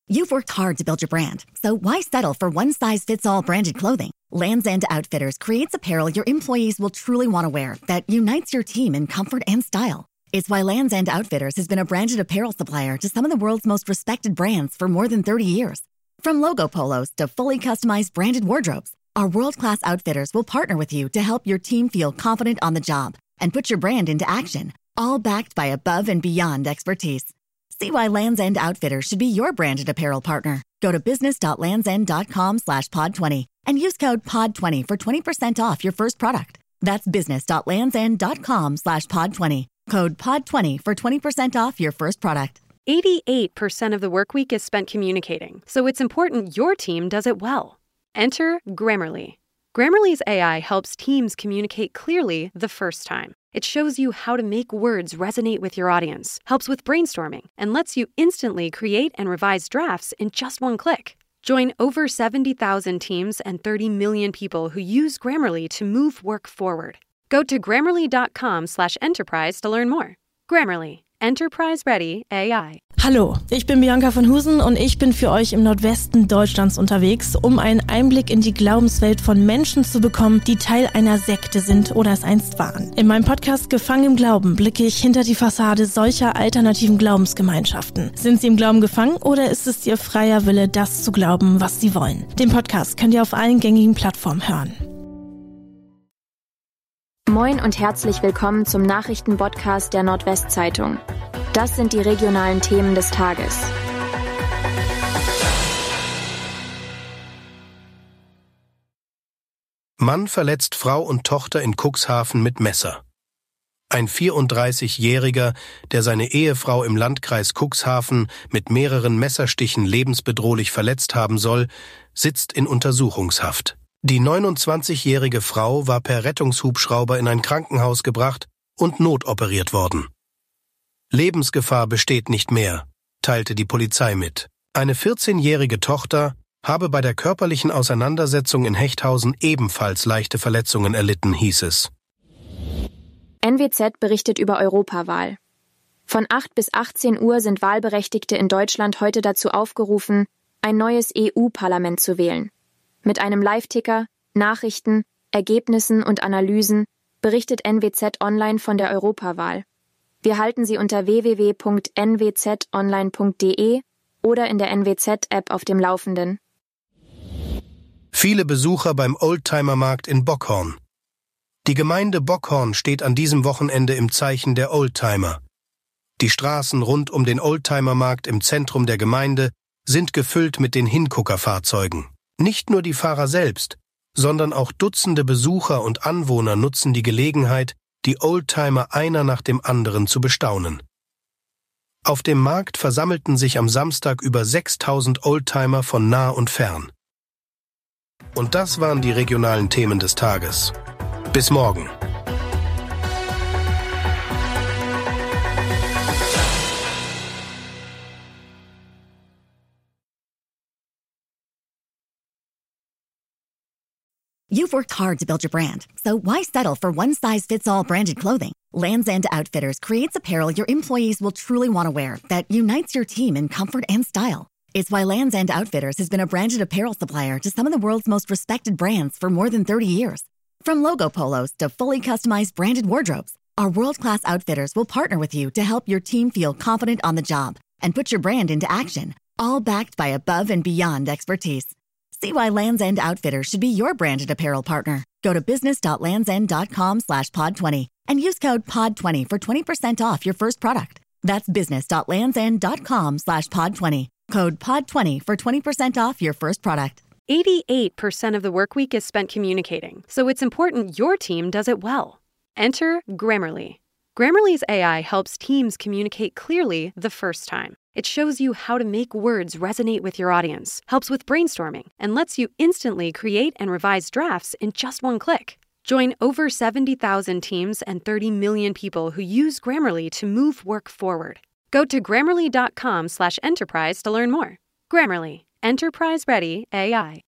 You've worked hard to build your brand, so why settle for one-size-fits-all branded clothing? Lands' End Outfitters creates apparel your employees will truly want to wear that unites your team in comfort and style. It's why Lands' End Outfitters has been a branded apparel supplier to some of the world's most respected brands for more than 30 years. From logo polos to fully customized branded wardrobes, our world-class outfitters will partner with you to help your team feel confident on the job and put your brand into action, all backed by above and beyond expertise. See why Lands' End Outfitters should be your branded apparel partner. Go to business.landsend.com/pod20 and use code POD20 for 20% off your first product. That's business.landsend.com/pod20. Code POD20 for 20% off your first product. 88% of the work week is spent communicating, so it's important your team does it well. Enter Grammarly. Grammarly's AI helps teams communicate clearly the first time. It shows you how to make words resonate with your audience, helps with brainstorming, and lets you instantly create and revise drafts in just one click. Join over 70,000 teams and 30 million people who use Grammarly to move work forward. Go to grammarly.com/enterprise to learn more. Grammarly. Enterprise-ready AI. Hallo, ich bin Bianca von Husen und ich bin für euch im Nordwesten Deutschlands unterwegs, um einen Einblick in die Glaubenswelt von Menschen zu bekommen, die Teil einer Sekte sind oder es einst waren. In meinem Podcast Gefangen im Glauben blicke ich hinter die Fassade solcher alternativen Glaubensgemeinschaften. Sind sie im Glauben gefangen oder ist es ihr freier Wille, das zu glauben, was sie wollen? Den Podcast könnt ihr auf allen gängigen Plattformen hören. Moin und herzlich willkommen zum Nachrichtenpodcast der Nordwestzeitung. Das sind die regionalen Themen des Tages. Mann verletzt Frau und Tochter in Cuxhaven mit Messer. Ein 34-Jähriger, der seine Ehefrau im Landkreis Cuxhaven mit mehreren Messerstichen lebensbedrohlich verletzt haben soll, sitzt in Untersuchungshaft. Die 29-jährige Frau war per Rettungshubschrauber in ein Krankenhaus gebracht und notoperiert worden. Lebensgefahr besteht nicht mehr, teilte die Polizei mit. Eine 14-jährige Tochter habe bei der körperlichen Auseinandersetzung in Hechthausen ebenfalls leichte Verletzungen erlitten, hieß es. NWZ berichtet über Europawahl. Von 8 bis 18 Uhr sind Wahlberechtigte in Deutschland heute dazu aufgerufen, ein neues EU-Parlament zu wählen. Mit einem Live-Ticker, Nachrichten, Ergebnissen und Analysen berichtet NWZ Online von der Europawahl. Wir halten Sie unter www.nwzonline.de oder in der NWZ-App auf dem Laufenden. Viele Besucher beim Oldtimermarkt in Bockhorn. Die Gemeinde Bockhorn steht an diesem Wochenende im Zeichen der Oldtimer. Die Straßen rund um den Oldtimermarkt im Zentrum der Gemeinde sind gefüllt mit den Hinguckerfahrzeugen. Nicht nur die Fahrer selbst, sondern auch Dutzende Besucher und Anwohner nutzen die Gelegenheit, die Oldtimer einer nach dem anderen zu bestaunen. Auf dem Markt versammelten sich am Samstag über 6.000 Oldtimer von nah und fern. Und das waren die regionalen Themen des Tages. Bis morgen. You've worked hard to build your brand, so why settle for one-size-fits-all branded clothing? Lands' End Outfitters creates apparel your employees will truly want to wear that unites your team in comfort and style. It's why Lands' End Outfitters has been a branded apparel supplier to some of the world's most respected brands for more than 30 years. From logo polos to fully customized branded wardrobes, our world-class outfitters will partner with you to help your team feel confident on the job and put your brand into action, all backed by above and beyond expertise. See why Lands' End Outfitters should be your branded apparel partner. Go to business.landsend.com/pod20 and use code POD20 for 20% off your first product. That's business.landsend.com/pod20. Code POD20 for 20% off your first product. 88% of the work week is spent communicating, so it's important your team does it well. Enter Grammarly. Grammarly's AI helps teams communicate clearly the first time. It shows you how to make words resonate with your audience, helps with brainstorming, and lets you instantly create and revise drafts in just one click. Join over 70,000 teams and 30 million people who use Grammarly to move work forward. Go to grammarly.com/enterprise to learn more. Grammarly. Enterprise-ready AI.